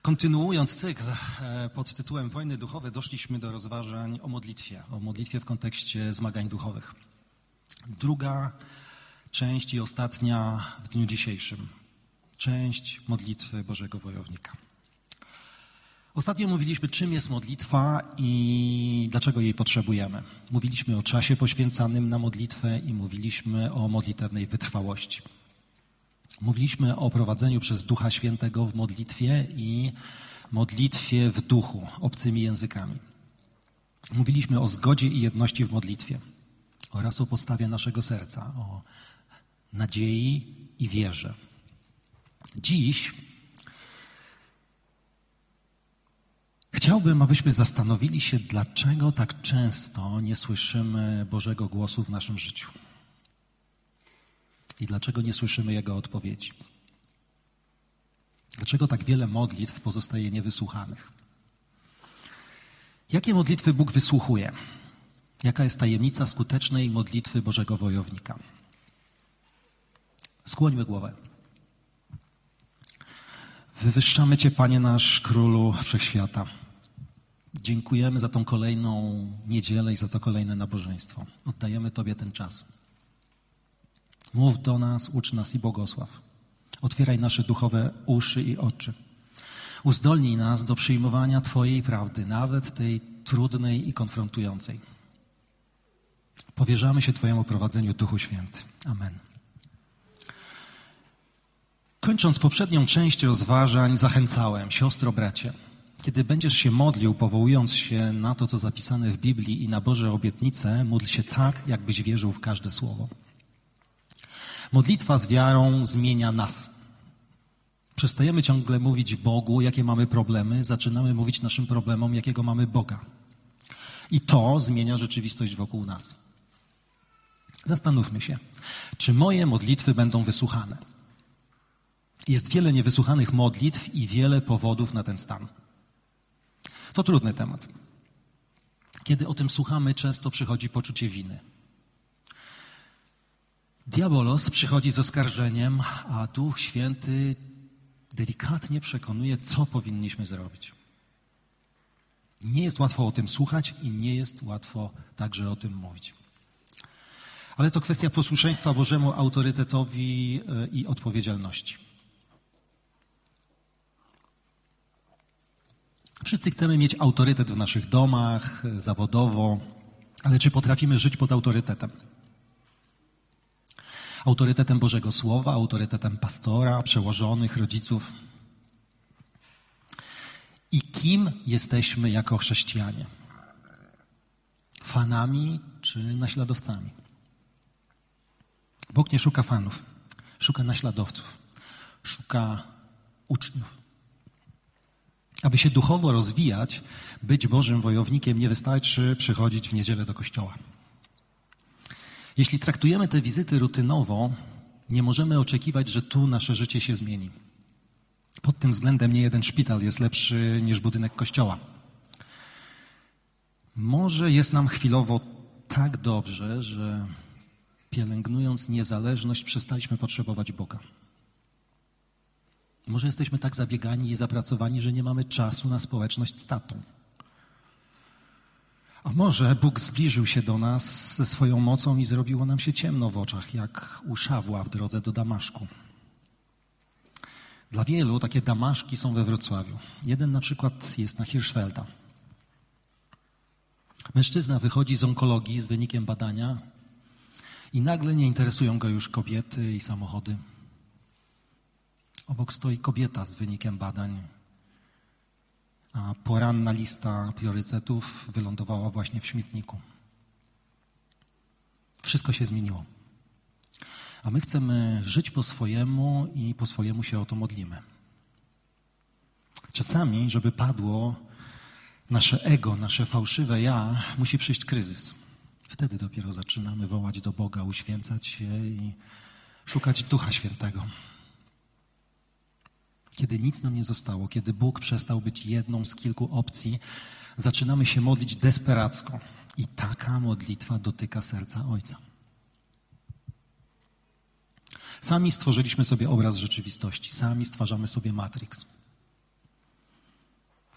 Kontynuując cykl pod tytułem Wojny duchowe, doszliśmy do rozważań o modlitwie w kontekście zmagań duchowych. Druga część i ostatnia w dniu dzisiejszym. Część modlitwy Bożego Wojownika. Ostatnio mówiliśmy, czym jest modlitwa i dlaczego jej potrzebujemy. Mówiliśmy o czasie poświęcanym na modlitwę i mówiliśmy o modlitewnej wytrwałości. Mówiliśmy o prowadzeniu przez Ducha Świętego w modlitwie i modlitwie w duchu, obcymi językami. Mówiliśmy o zgodzie i jedności w modlitwie oraz o postawie naszego serca, o nadziei i wierze. Dziś chciałbym, abyśmy zastanowili się, dlaczego tak często nie słyszymy Bożego głosu w naszym życiu. I dlaczego nie słyszymy Jego odpowiedzi? Dlaczego tak wiele modlitw pozostaje niewysłuchanych? Jakie modlitwy Bóg wysłuchuje? Jaka jest tajemnica skutecznej modlitwy Bożego Wojownika? Skłońmy głowę. Wywyższamy Cię, Panie nasz, Królu Wszechświata. Dziękujemy za tą kolejną niedzielę i za to kolejne nabożeństwo. Oddajemy Tobie ten czas. Mów do nas, ucz nas i błogosław. Otwieraj nasze duchowe uszy i oczy. Uzdolnij nas do przyjmowania Twojej prawdy, nawet tej trudnej i konfrontującej. Powierzamy się Twojemu prowadzeniu, Duchu Święty. Amen. Kończąc poprzednią część rozważań, zachęcałem, siostro, bracie, kiedy będziesz się modlił, powołując się na to, co zapisane w Biblii i na Boże obietnice, módl się tak, jakbyś wierzył w każde słowo. Modlitwa z wiarą zmienia nas. Przestajemy ciągle mówić Bogu, jakie mamy problemy, zaczynamy mówić naszym problemom, jakiego mamy Boga. I to zmienia rzeczywistość wokół nas. Zastanówmy się, czy moje modlitwy będą wysłuchane? Jest wiele niewysłuchanych modlitw i wiele powodów na ten stan. To trudny temat. Kiedy o tym słuchamy, często przychodzi poczucie winy. Diabolos przychodzi z oskarżeniem, a Duch Święty delikatnie przekonuje, co powinniśmy zrobić. Nie jest łatwo o tym słuchać i nie jest łatwo także o tym mówić. Ale to kwestia posłuszeństwa Bożemu autorytetowi i odpowiedzialności. Wszyscy chcemy mieć autorytet w naszych domach, zawodowo, ale czy potrafimy żyć pod autorytetem? Autorytetem Bożego Słowa, autorytetem pastora, przełożonych, rodziców. I kim jesteśmy jako chrześcijanie? Fanami czy naśladowcami? Bóg nie szuka fanów, szuka naśladowców, szuka uczniów. Aby się duchowo rozwijać, być Bożym wojownikiem, nie wystarczy przychodzić w niedzielę do kościoła. Jeśli traktujemy te wizyty rutynowo, nie możemy oczekiwać, że tu nasze życie się zmieni. Pod tym względem nie jeden szpital jest lepszy niż budynek kościoła. Może jest nam chwilowo tak dobrze, że pielęgnując niezależność przestaliśmy potrzebować Boga. Może jesteśmy tak zabiegani i zapracowani, że nie mamy czasu na społeczność z tatą. A może Bóg zbliżył się do nas ze swoją mocą i zrobiło nam się ciemno w oczach, jak u Szawła w drodze do Damaszku. Dla wielu takie Damaszki są we Wrocławiu. Jeden na przykład jest na Hirschfelda. Mężczyzna wychodzi z onkologii z wynikiem badania i nagle nie interesują go już kobiety i samochody. Obok stoi kobieta z wynikiem badań, a poranna lista priorytetów wylądowała właśnie w śmietniku. Wszystko się zmieniło. A my chcemy żyć po swojemu i po swojemu się o to modlimy. Czasami, żeby padło nasze ego, nasze fałszywe ja, musi przyjść kryzys. Wtedy dopiero zaczynamy wołać do Boga, uświęcać się i szukać Ducha Świętego. Kiedy nic nam nie zostało, kiedy Bóg przestał być jedną z kilku opcji, zaczynamy się modlić desperacko. I taka modlitwa dotyka serca Ojca. Sami stworzyliśmy sobie obraz rzeczywistości, sami stwarzamy sobie Matrix.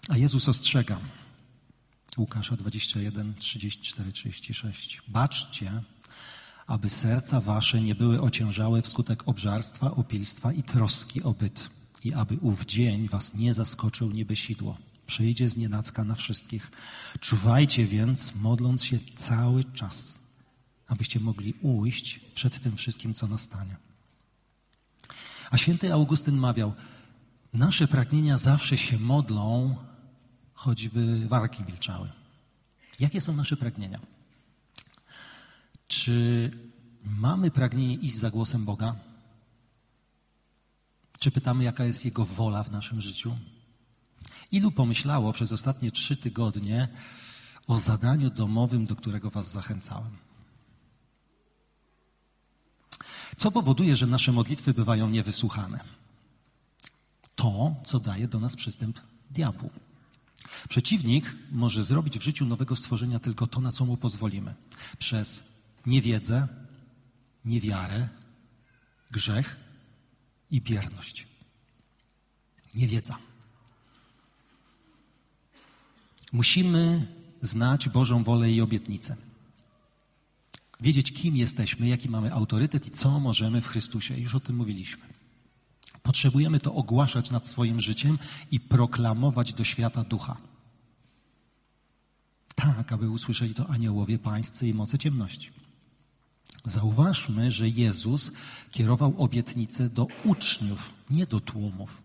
A Jezus ostrzega. Łukasza 21, 34, 36. Baczcie, aby serca wasze nie były ociężałe wskutek obżarstwa, opilstwa i troski o byt. I aby ów dzień was nie zaskoczył niebesidło. Przyjdzie znienacka na wszystkich. Czuwajcie więc, modląc się cały czas, abyście mogli ujść przed tym wszystkim, co nastanie. A święty Augustyn mawiał, nasze pragnienia zawsze się modlą, choćby wargi milczały. Jakie są nasze pragnienia? Czy mamy pragnienie iść za głosem Boga? Czy pytamy, jaka jest Jego wola w naszym życiu? Ilu pomyślało przez ostatnie 3 tygodnie o zadaniu domowym, do którego was zachęcałem? Co powoduje, że nasze modlitwy bywają niewysłuchane? To, co daje do nas przystęp diabłu. Przeciwnik może zrobić w życiu nowego stworzenia tylko to, na co mu pozwolimy. Przez niewiedzę, niewiarę, grzech i bierność. Niewiedza. Musimy znać Bożą wolę i obietnicę. Wiedzieć, kim jesteśmy, jaki mamy autorytet i co możemy w Chrystusie. Już o tym mówiliśmy. Potrzebujemy to ogłaszać nad swoim życiem i proklamować do świata ducha. Tak, aby usłyszeli to aniołowie pańscy i moce ciemności. Zauważmy, że Jezus kierował obietnice do uczniów, nie do tłumów.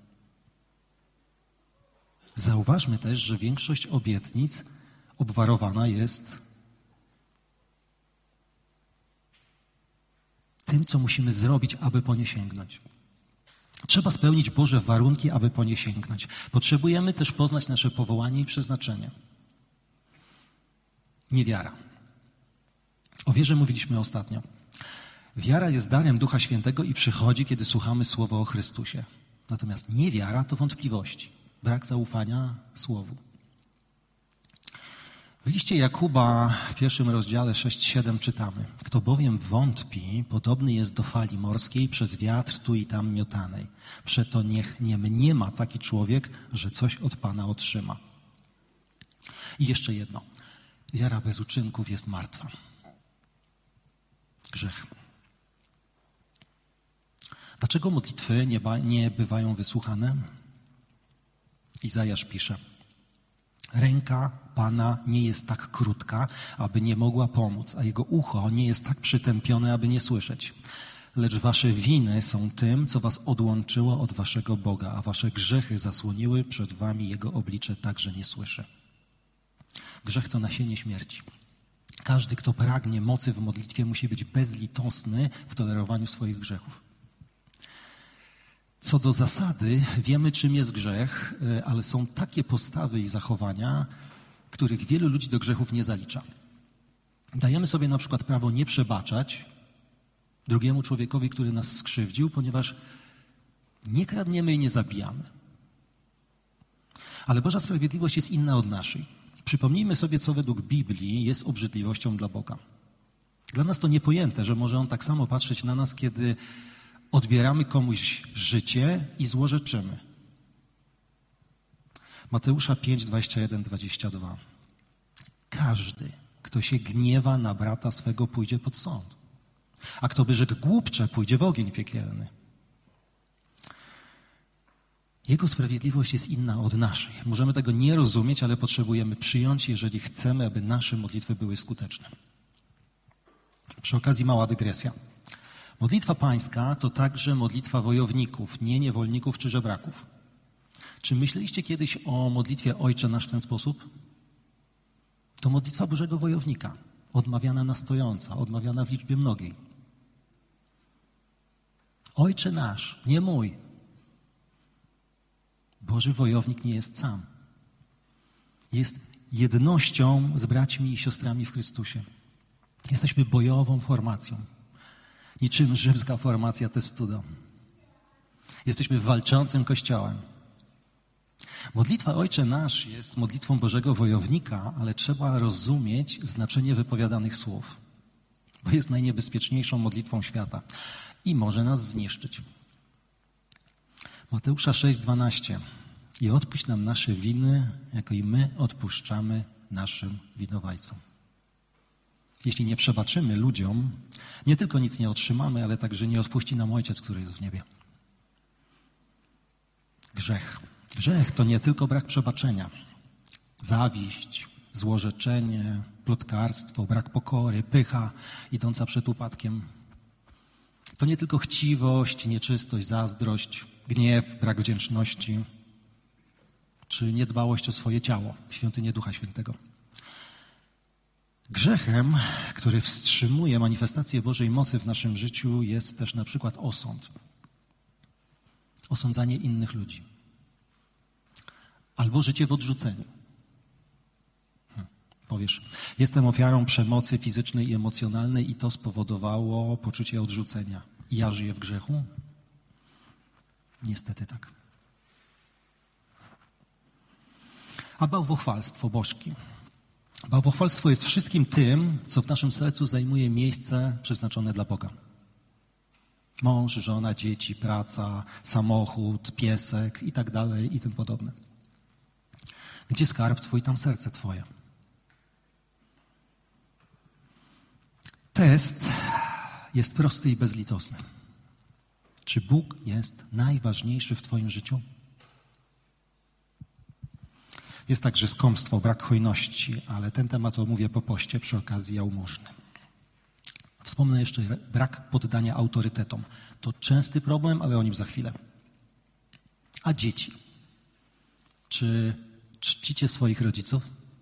Zauważmy też, że większość obietnic obwarowana jest tym, co musimy zrobić, aby po nie sięgnąć. Trzeba spełnić Boże warunki, aby po nie sięgnąć. Potrzebujemy też poznać nasze powołanie i przeznaczenie. Niewiara. O wierze mówiliśmy ostatnio. Wiara jest darem Ducha Świętego i przychodzi, kiedy słuchamy Słowa o Chrystusie. Natomiast niewiara to wątpliwości, brak zaufania Słowu. W liście Jakuba w 1 rozdziale 6-7 czytamy: kto bowiem wątpi, podobny jest do fali morskiej przez wiatr tu i tam miotanej. Przeto niech nie mniema taki człowiek, że coś od Pana otrzyma. I jeszcze jedno. Wiara bez uczynków jest martwa. Grzech. Dlaczego modlitwy nie bywają wysłuchane? Izajasz pisze: ręka Pana nie jest tak krótka, aby nie mogła pomóc, a Jego ucho nie jest tak przytępione, aby nie słyszeć. Lecz wasze winy są tym, co was odłączyło od waszego Boga, a wasze grzechy zasłoniły przed wami Jego oblicze tak, że nie słyszy. Grzech to nasienie śmierci. Każdy, kto pragnie mocy w modlitwie, musi być bezlitosny w tolerowaniu swoich grzechów. Co do zasady, wiemy, czym jest grzech, ale są takie postawy i zachowania, których wielu ludzi do grzechów nie zalicza. Dajemy sobie na przykład prawo nie przebaczać drugiemu człowiekowi, który nas skrzywdził, ponieważ nie kradniemy i nie zabijamy. Ale Boża sprawiedliwość jest inna od naszej. Przypomnijmy sobie, co według Biblii jest obrzydliwością dla Boga. Dla nas to niepojęte, że może On tak samo patrzeć na nas, kiedy odbieramy komuś życie i złorzeczymy. Mateusza 5, 21, 22. Każdy, kto się gniewa na brata swego, pójdzie pod sąd. A kto by rzekł głupcze, pójdzie w ogień piekielny. Jego sprawiedliwość jest inna od naszej. Możemy tego nie rozumieć, ale potrzebujemy przyjąć, jeżeli chcemy, aby nasze modlitwy były skuteczne. Przy okazji mała dygresja. Modlitwa pańska to także modlitwa wojowników, nie niewolników czy żebraków. Czy myśleliście kiedyś o modlitwie Ojcze Nasz w ten sposób? To modlitwa Bożego wojownika, odmawiana na stojąco, odmawiana w liczbie mnogiej. Ojcze Nasz, nie mój. Boży wojownik nie jest sam. Jest jednością z braćmi i siostrami w Chrystusie. Jesteśmy bojową formacją. Niczym rzymska formacja Testudo. Jesteśmy walczącym Kościołem. Modlitwa Ojcze Nasz jest modlitwą Bożego wojownika, ale trzeba rozumieć znaczenie wypowiadanych słów, bo jest najniebezpieczniejszą modlitwą świata i może nas zniszczyć. Mateusza 6:12. i odpuść nam nasze winy, jako i my odpuszczamy naszym winowajcom. Jeśli nie przebaczymy ludziom, nie tylko nic nie otrzymamy, ale także nie odpuści nam Ojciec, który jest w niebie. Grzech. Grzech to nie tylko brak przebaczenia. Zawiść, złorzeczenie, plotkarstwo, brak pokory, pycha idąca przed upadkiem. To nie tylko chciwość, nieczystość, zazdrość, gniew, brak wdzięczności, czy niedbałość o swoje ciało, świątynię Ducha Świętego. Grzechem, który wstrzymuje manifestację Bożej mocy w naszym życiu, jest też na przykład osąd. Osądzanie innych ludzi. Albo życie w odrzuceniu. Powiesz, jestem ofiarą przemocy fizycznej i emocjonalnej i to spowodowało poczucie odrzucenia. I ja żyję w grzechu? Niestety tak. A bałwochwalstwo, bożki. Bałwochwalstwo jest wszystkim tym, co w naszym sercu zajmuje miejsce przeznaczone dla Boga. Mąż, żona, dzieci, praca, samochód, piesek i tak dalej i tym podobne. Gdzie skarb Twój, tam serce Twoje. Test jest prosty i bezlitosny. Czy Bóg jest najważniejszy w Twoim życiu? Jest także skąpstwo, brak hojności, ale ten temat omówię po poście przy okazji jałmużny. Wspomnę jeszcze brak poddania autorytetom. To częsty problem, ale o nim za chwilę. A dzieci? Czy czcicie swoich rodziców?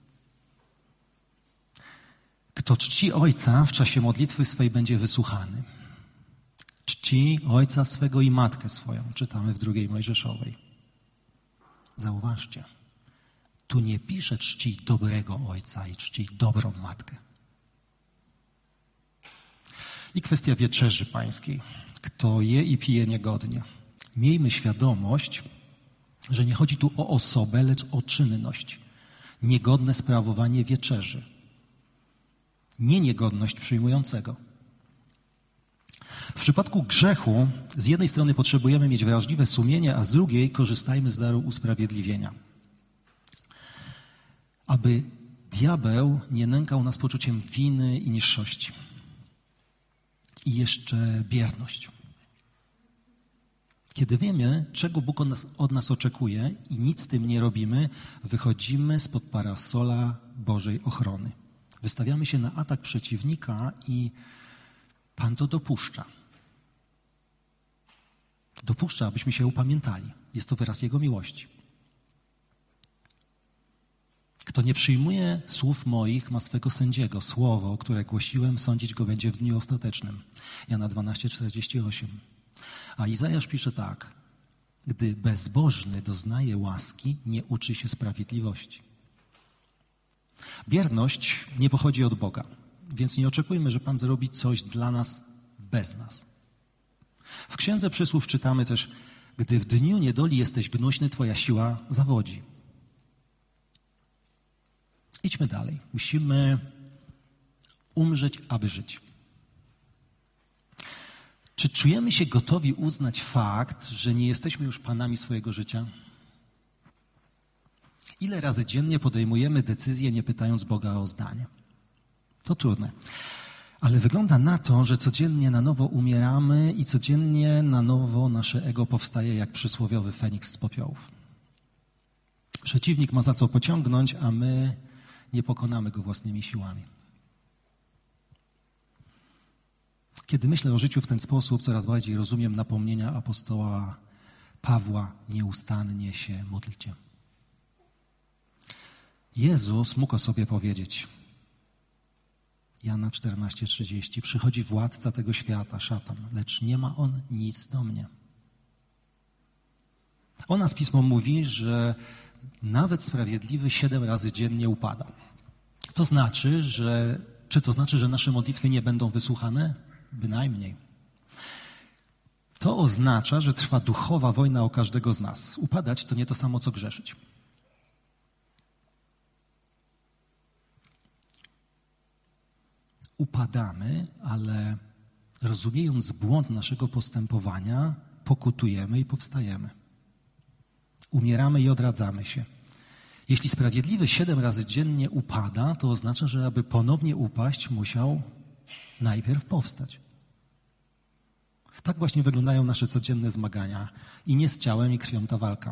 Kto czci ojca w czasie modlitwy swej będzie wysłuchany. Czci ojca swego i matkę swoją. Czytamy w 2 Mojżeszowej. Zauważcie. Tu nie pisze czci dobrego ojca i czci dobrą matkę. I kwestia wieczerzy pańskiej. Kto je i pije niegodnie. Miejmy świadomość, że nie chodzi tu o osobę, lecz o czynność. Niegodne sprawowanie wieczerzy. Nie niegodność przyjmującego. W przypadku grzechu z jednej strony potrzebujemy mieć wrażliwe sumienie, a z drugiej korzystajmy z daru usprawiedliwienia. Aby diabeł nie nękał nas poczuciem winy i niższości. I jeszcze bierność. Kiedy wiemy, czego Bóg od nas oczekuje i nic z tym nie robimy, wychodzimy spod parasola Bożej ochrony. Wystawiamy się na atak przeciwnika i Pan to dopuszcza. Dopuszcza, abyśmy się upamiętali. Jest to wyraz Jego miłości. Kto nie przyjmuje słów moich, ma swego sędziego. Słowo, które głosiłem, sądzić go będzie w dniu ostatecznym. Jana 12:48. A Izajasz pisze tak. Gdy bezbożny doznaje łaski, nie uczy się sprawiedliwości. Bierność nie pochodzi od Boga, więc nie oczekujmy, że Pan zrobi coś dla nas bez nas. W Księdze Przysłów czytamy też, gdy w dniu niedoli jesteś gnuśny, twoja siła zawodzi. Idźmy dalej. Musimy umrzeć, aby żyć. Czy czujemy się gotowi uznać fakt, że nie jesteśmy już panami swojego życia? Ile razy dziennie podejmujemy decyzje, nie pytając Boga o zdanie? To trudne. Ale wygląda na to, że codziennie na nowo umieramy i codziennie na nowo nasze ego powstaje jak przysłowiowy Feniks z popiołów. Przeciwnik ma za co pociągnąć, a my nie pokonamy go własnymi siłami. Kiedy myślę o życiu w ten sposób, coraz bardziej rozumiem napomnienia apostoła Pawła: nieustannie się módlcie. Jezus mógł o sobie powiedzieć, Jana 14:30, przychodzi władca tego świata, szatan, lecz nie ma on nic do mnie. O nas Pismo mówi, że nawet sprawiedliwy 7 razy dziennie upada. Czy to znaczy, że nasze modlitwy nie będą wysłuchane? Bynajmniej. To oznacza, że trwa duchowa wojna o każdego z nas. Upadać to nie to samo, co grzeszyć. Upadamy, ale rozumiejąc błąd naszego postępowania, pokutujemy i powstajemy. umieramy i odradzamy się. Jeśli sprawiedliwy 7 razy dziennie upada, to oznacza, że aby ponownie upaść, musiał najpierw powstać. Tak właśnie wyglądają nasze codzienne zmagania i nie z ciałem i krwią ta walka.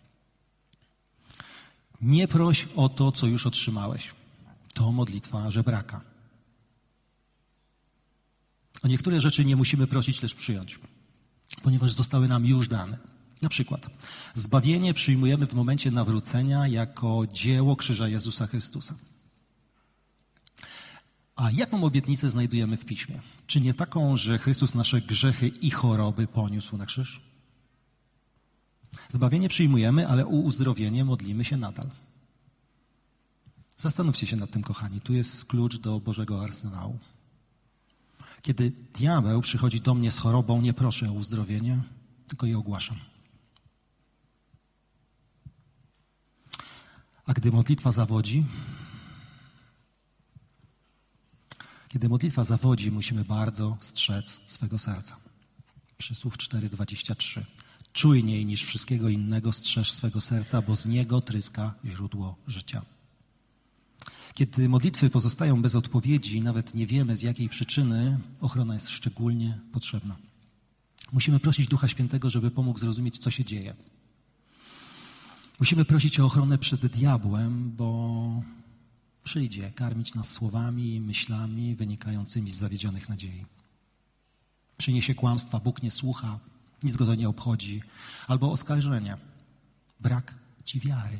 Nie proś o to, co już otrzymałeś. To modlitwa żebraka. O niektóre rzeczy nie musimy prosić, lecz przyjąć, ponieważ zostały nam już dane. Na przykład zbawienie przyjmujemy w momencie nawrócenia jako dzieło krzyża Jezusa Chrystusa. A jaką obietnicę znajdujemy w Piśmie? Czy nie taką, że Chrystus nasze grzechy i choroby poniósł na krzyż? Zbawienie przyjmujemy, ale o uzdrowienie modlimy się nadal. Zastanówcie się nad tym, kochani. Tu jest klucz do Bożego arsenału. Kiedy diabeł przychodzi do mnie z chorobą, nie proszę o uzdrowienie, tylko je ogłaszam. A gdy modlitwa zawodzi, musimy bardzo strzec swego serca. Przysłów 4:23. Czujniej niż wszystkiego innego strzeż swego serca, bo z niego tryska źródło życia. Kiedy modlitwy pozostają bez odpowiedzi, nawet nie wiemy z jakiej przyczyny, ochrona jest szczególnie potrzebna. Musimy prosić Ducha Świętego, żeby pomógł zrozumieć, co się dzieje. Musimy prosić o ochronę przed diabłem, bo przyjdzie karmić nas słowami i myślami wynikającymi z zawiedzionych nadziei. Przyniesie kłamstwa, Bóg nie słucha, nic go to nie obchodzi, albo oskarżenia. Brak ci wiary.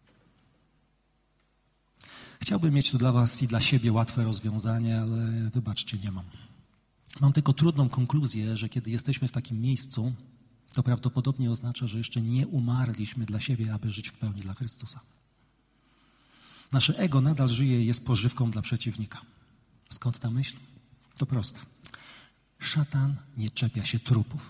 Chciałbym mieć tu dla was i dla siebie łatwe rozwiązanie, ale wybaczcie, nie mam. Mam tylko trudną konkluzję, że kiedy jesteśmy w takim miejscu, to prawdopodobnie oznacza, że jeszcze nie umarliśmy dla siebie, aby żyć w pełni dla Chrystusa. Nasze ego nadal żyje i jest pożywką dla przeciwnika. Skąd ta myśl? To proste. Szatan nie czepia się trupów.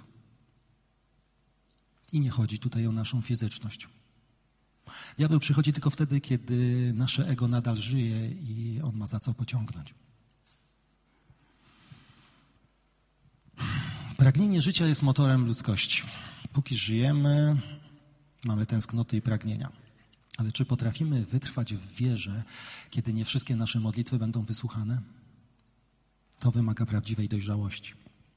I nie chodzi tutaj o naszą fizyczność. Diabeł przychodzi tylko wtedy, kiedy nasze ego nadal żyje i on ma za co pociągnąć. Pragnienie życia jest motorem ludzkości. Póki żyjemy, mamy tęsknoty i pragnienia. Ale czy potrafimy wytrwać w wierze, kiedy nie wszystkie nasze modlitwy będą wysłuchane? To wymaga prawdziwej dojrzałości.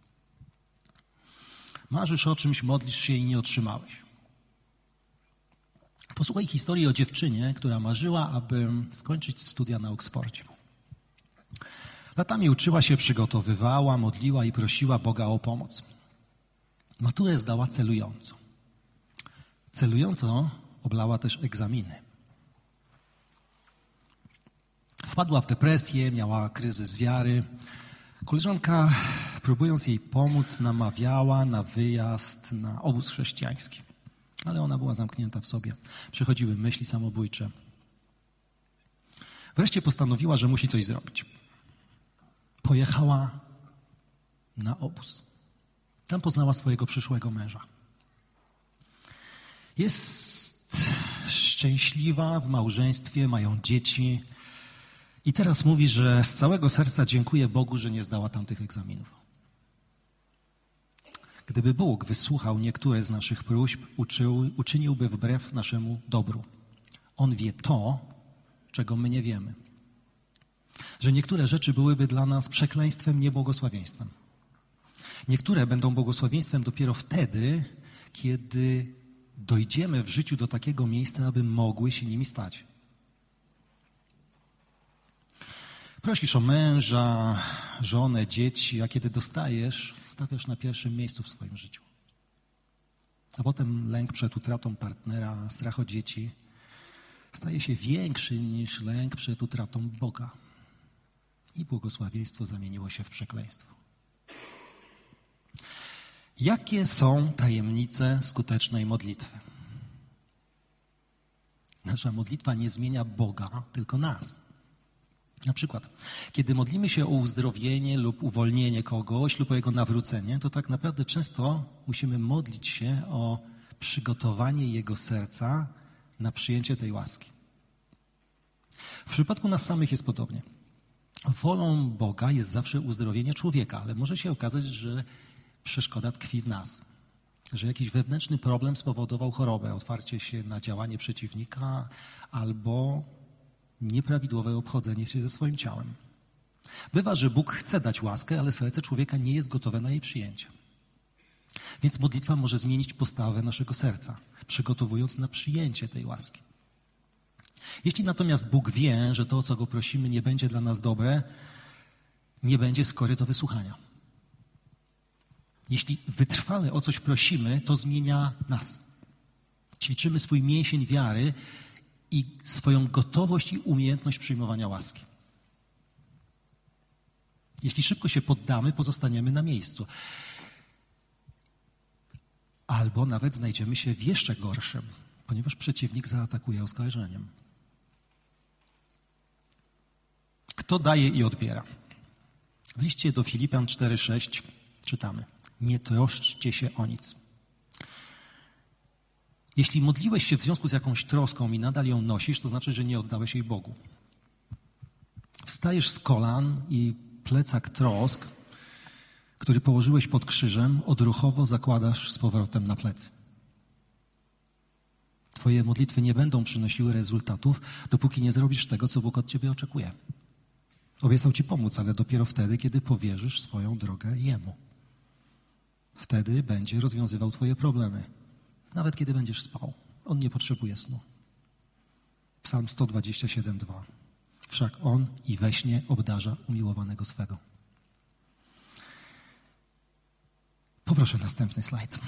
Marzysz o czymś, modlisz się i nie otrzymałeś. Posłuchaj historii o dziewczynie, która marzyła, aby skończyć studia na Oksfordzie. Latami uczyła się, przygotowywała, modliła i prosiła Boga o pomoc. Maturę zdała celująco. Celująco oblała też egzaminy. Wpadła w depresję, miała kryzys wiary. Koleżanka, próbując jej pomóc, namawiała na wyjazd na obóz chrześcijański. Ale ona była zamknięta w sobie. Przychodziły myśli samobójcze. Wreszcie postanowiła, że musi coś zrobić. Pojechała na obóz. Tam poznała swojego przyszłego męża. Jest szczęśliwa w małżeństwie, mają dzieci i teraz mówi, że z całego serca dziękuję Bogu, że nie zdała tamtych egzaminów. Gdyby Bóg wysłuchał niektóre z naszych próśb, uczyniłby wbrew naszemu dobru. On wie to, czego my nie wiemy. Że niektóre rzeczy byłyby dla nas przekleństwem, nie błogosławieństwem. Niektóre będą błogosławieństwem dopiero wtedy, kiedy dojdziemy w życiu do takiego miejsca, aby mogły się nimi stać. Prosisz o męża, żonę, dzieci, a kiedy dostajesz, stawiasz na pierwszym miejscu w swoim życiu. A potem lęk przed utratą partnera, strach o dzieci staje się większy niż lęk przed utratą Boga. I błogosławieństwo zamieniło się w przekleństwo. Jakie są tajemnice skutecznej modlitwy? Nasza modlitwa nie zmienia Boga, tylko nas. Na przykład, kiedy modlimy się o uzdrowienie lub uwolnienie kogoś lub o jego nawrócenie, to tak naprawdę często musimy modlić się o przygotowanie jego serca na przyjęcie tej łaski. W przypadku nas samych jest podobnie. Wolą Boga jest zawsze uzdrowienie człowieka, ale może się okazać, że przeszkoda tkwi w nas. że jakiś wewnętrzny problem spowodował chorobę, otwarcie się na działanie przeciwnika albo nieprawidłowe obchodzenie się ze swoim ciałem. Bywa, że Bóg chce dać łaskę, ale serce człowieka nie jest gotowe na jej przyjęcie. Więc modlitwa może zmienić postawę naszego serca, przygotowując na przyjęcie tej łaski. Jeśli natomiast Bóg wie, że to, o co Go prosimy, nie będzie dla nas dobre, nie będzie skory do wysłuchania. Jeśli wytrwale o coś prosimy, to zmienia nas. Ćwiczymy swój mięsień wiary i swoją gotowość i umiejętność przyjmowania łaski. Jeśli szybko się poddamy, pozostaniemy na miejscu. Albo nawet znajdziemy się w jeszcze gorszym, ponieważ przeciwnik zaatakuje oskarżeniem. Kto daje i odbiera? W liście do Filipian 4:6 czytamy: nie troszczcie się o nic. Jeśli modliłeś się w związku z jakąś troską i nadal ją nosisz, to znaczy, że nie oddałeś jej Bogu. Wstajesz z kolan i plecak trosk, który położyłeś pod krzyżem, odruchowo zakładasz z powrotem na plecy. Twoje modlitwy nie będą przynosiły rezultatów, dopóki nie zrobisz tego, co Bóg od ciebie oczekuje. Obiecał ci pomóc, ale dopiero wtedy, kiedy powierzysz swoją drogę Jemu. Wtedy będzie rozwiązywał twoje problemy, nawet kiedy będziesz spał. On nie potrzebuje snu. Psalm 127:2. Wszak On i we śnie obdarza umiłowanego swego. Poproszę następny slajd.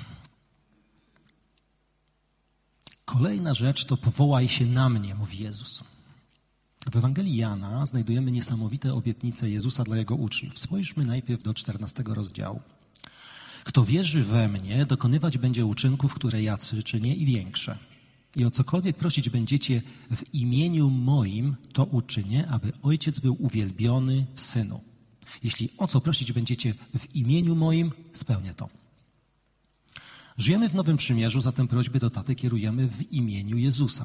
Kolejna rzecz to powołaj się na mnie, mówi Jezus. W Ewangelii Jana znajdujemy niesamowite obietnice Jezusa dla Jego uczniów. Spójrzmy najpierw do 14 rozdziału. Kto wierzy we mnie, dokonywać będzie uczynków, które ja czynię i większe. I o cokolwiek prosić będziecie w imieniu moim, to uczynię, aby Ojciec był uwielbiony w Synu. Jeśli o co prosić będziecie w imieniu moim, spełnię to. Żyjemy w Nowym Przymierzu, zatem prośby do taty kierujemy w imieniu Jezusa.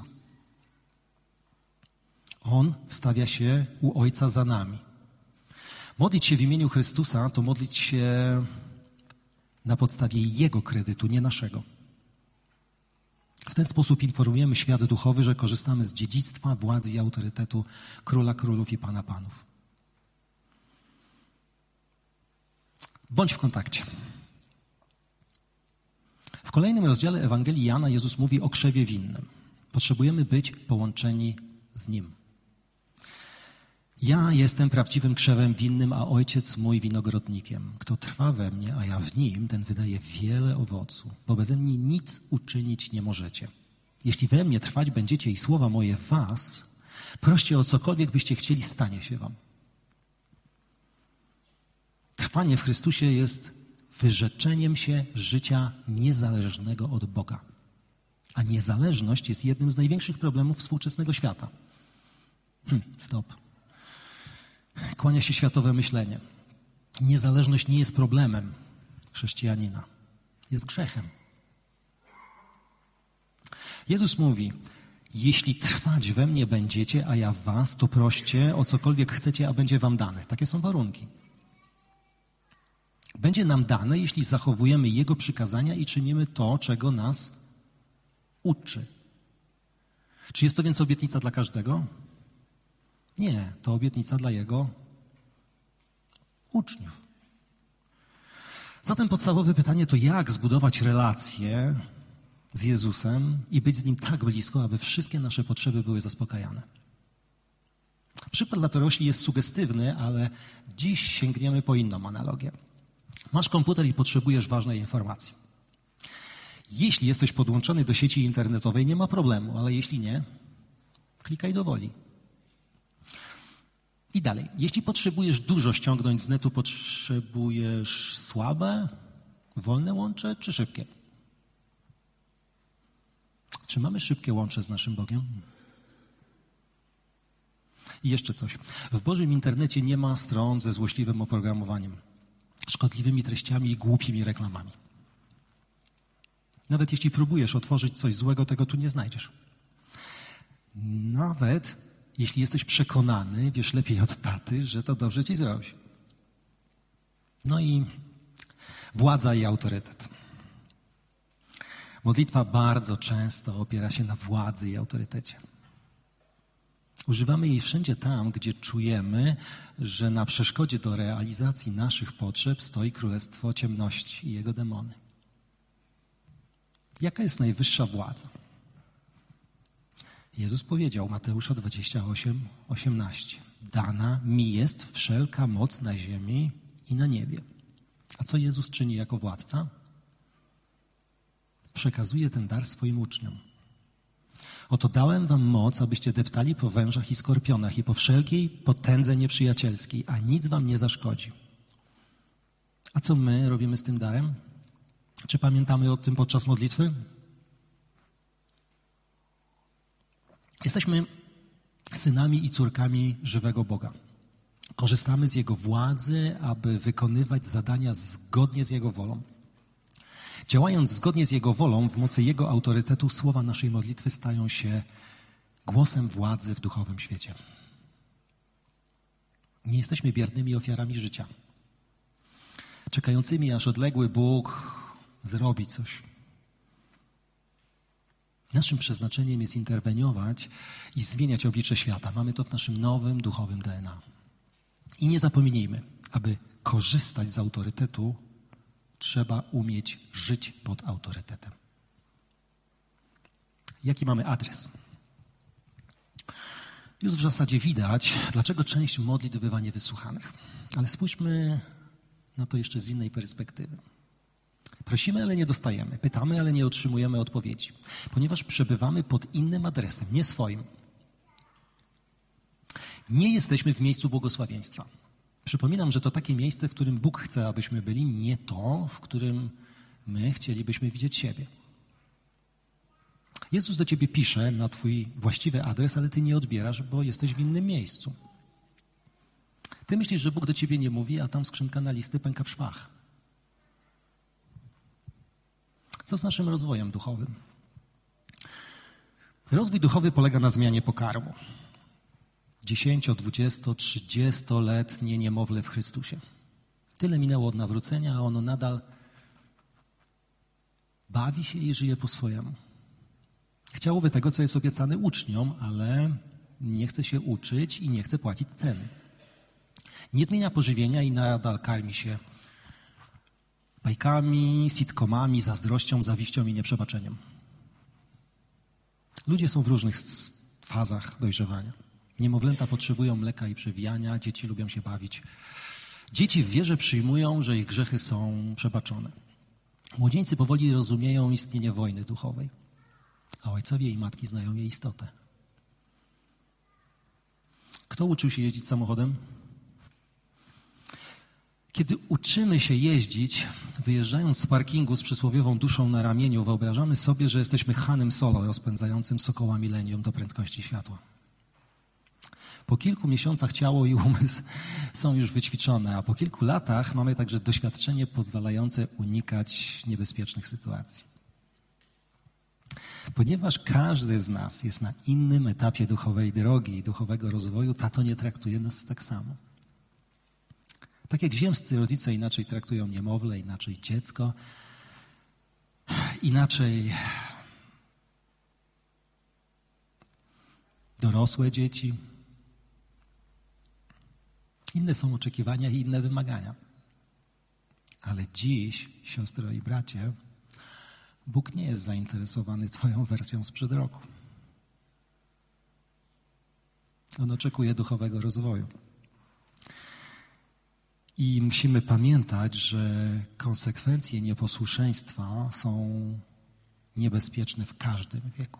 On wstawia się u Ojca za nami. Modlić się w imieniu Chrystusa to modlić się na podstawie Jego kredytu, nie naszego. W ten sposób informujemy świat duchowy, że korzystamy z dziedzictwa, władzy i autorytetu Króla Królów i Pana Panów. Bądź w kontakcie. W kolejnym rozdziale Ewangelii Jana Jezus mówi o krzewie winnym. Potrzebujemy być połączeni z Nim. Ja jestem prawdziwym krzewem winnym, a Ojciec mój winogrodnikiem. Kto trwa we mnie, a ja w Nim, ten wydaje wiele owocu, bo beze mnie nic uczynić nie możecie. Jeśli we mnie trwać będziecie i słowa moje w was, proście o cokolwiek byście chcieli, stanie się wam. Trwanie w Chrystusie jest wyrzeczeniem się życia niezależnego od Boga. A niezależność jest jednym z największych problemów współczesnego świata. Stop. Kłania się światowe myślenie. Niezależność nie jest problemem chrześcijanina. Jest grzechem. Jezus mówi: jeśli trwać we mnie będziecie, a ja w was, to proście o cokolwiek chcecie, a będzie wam dane. Takie są warunki. Będzie nam dane, jeśli zachowujemy Jego przykazania i czynimy to, czego nas uczy. Czy jest to więc obietnica dla każdego? Nie, to obietnica dla Jego uczniów. Zatem podstawowe pytanie to, jak zbudować relacje z Jezusem i być z Nim tak blisko, aby wszystkie nasze potrzeby były zaspokajane. Przykład dla dorośli jest sugestywny, ale dziś sięgniemy po inną analogię. Masz komputer i potrzebujesz ważnej informacji. Jeśli jesteś podłączony do sieci internetowej, nie ma problemu, ale jeśli nie, klikaj do woli. I dalej. Jeśli potrzebujesz dużo ściągnąć z netu, potrzebujesz słabe, wolne łącze czy szybkie? Czy mamy szybkie łącze z naszym Bogiem? I jeszcze coś. W Bożym internecie nie ma stron ze złośliwym oprogramowaniem, szkodliwymi treściami i głupimi reklamami. Nawet jeśli próbujesz otworzyć coś złego, tego tu nie znajdziesz. Nawet jeśli jesteś przekonany, wiesz lepiej od taty, że to dobrze ci zrobi. No i władza i autorytet. Modlitwa bardzo często opiera się na władzy i autorytecie. Używamy jej wszędzie tam, gdzie czujemy, że na przeszkodzie do realizacji naszych potrzeb stoi królestwo ciemności i jego demony. Jaka jest najwyższa władza? Jezus powiedział, Mateusza 28:18. Dana mi jest wszelka moc na ziemi i na niebie. A co Jezus czyni jako władca? Przekazuje ten dar swoim uczniom. Oto dałem wam moc, abyście deptali po wężach i skorpionach i po wszelkiej potędze nieprzyjacielskiej, a nic wam nie zaszkodzi. A co my robimy z tym darem? Czy pamiętamy o tym podczas modlitwy? Jesteśmy synami i córkami żywego Boga. Korzystamy z Jego władzy, aby wykonywać zadania zgodnie z Jego wolą. Działając zgodnie z Jego wolą, w mocy Jego autorytetu, słowa naszej modlitwy stają się głosem władzy w duchowym świecie. Nie jesteśmy biernymi ofiarami życia, czekającymi, aż odległy Bóg zrobi coś. Naszym przeznaczeniem jest interweniować i zmieniać oblicze świata. Mamy to w naszym nowym duchowym DNA. I nie zapominajmy, aby korzystać z autorytetu, trzeba umieć żyć pod autorytetem. Jaki mamy adres? Już w zasadzie widać, dlaczego część modlitw bywa niewysłuchanych. Ale spójrzmy na to jeszcze z innej perspektywy. Prosimy, ale nie dostajemy. Pytamy, ale nie otrzymujemy odpowiedzi. Ponieważ przebywamy pod innym adresem, nie swoim. Nie jesteśmy w miejscu błogosławieństwa. Przypominam, że to takie miejsce, w którym Bóg chce, abyśmy byli, nie to, w którym my chcielibyśmy widzieć siebie. Jezus do ciebie pisze na twój właściwy adres, ale ty nie odbierasz, bo jesteś w innym miejscu. Ty myślisz, że Bóg do ciebie nie mówi, a tam skrzynka na listy pęka w szwach. Co z naszym rozwojem duchowym? Rozwój duchowy polega na zmianie pokarmu. 10, 20, 30-letnie niemowlę w Chrystusie. Tyle minęło od nawrócenia, a ono nadal bawi się i żyje po swojemu. Chciałoby tego, co jest obiecane uczniom, ale nie chce się uczyć i nie chce płacić ceny. Nie zmienia pożywienia i nadal karmi się bajkami, sitcomami, zazdrością, zawiścią i nieprzebaczeniem. Ludzie są w różnych fazach dojrzewania. Niemowlęta potrzebują mleka i przewijania, dzieci lubią się bawić. Dzieci w wierze przyjmują, że ich grzechy są przebaczone. Młodzieńcy powoli rozumieją istnienie wojny duchowej, a ojcowie i matki znają jej istotę. Kto uczył się jeździć samochodem? Kiedy uczymy się jeździć, wyjeżdżając z parkingu z przysłowiową duszą na ramieniu, wyobrażamy sobie, że jesteśmy Hanem Solo rozpędzającym sokoła milenium do prędkości światła. Po kilku miesiącach ciało i umysł są już wyćwiczone, a po kilku latach mamy także doświadczenie pozwalające unikać niebezpiecznych sytuacji. Ponieważ każdy z nas jest na innym etapie duchowej drogi i duchowego rozwoju, tato nie traktuje nas tak samo. Tak jak ziemscy rodzice inaczej traktują niemowlę, inaczej dziecko, inaczej dorosłe dzieci. Inne są oczekiwania i inne wymagania. Ale dziś, siostro i bracie, Bóg nie jest zainteresowany twoją wersją sprzed roku. On oczekuje duchowego rozwoju. I musimy pamiętać, że konsekwencje nieposłuszeństwa są niebezpieczne w każdym wieku.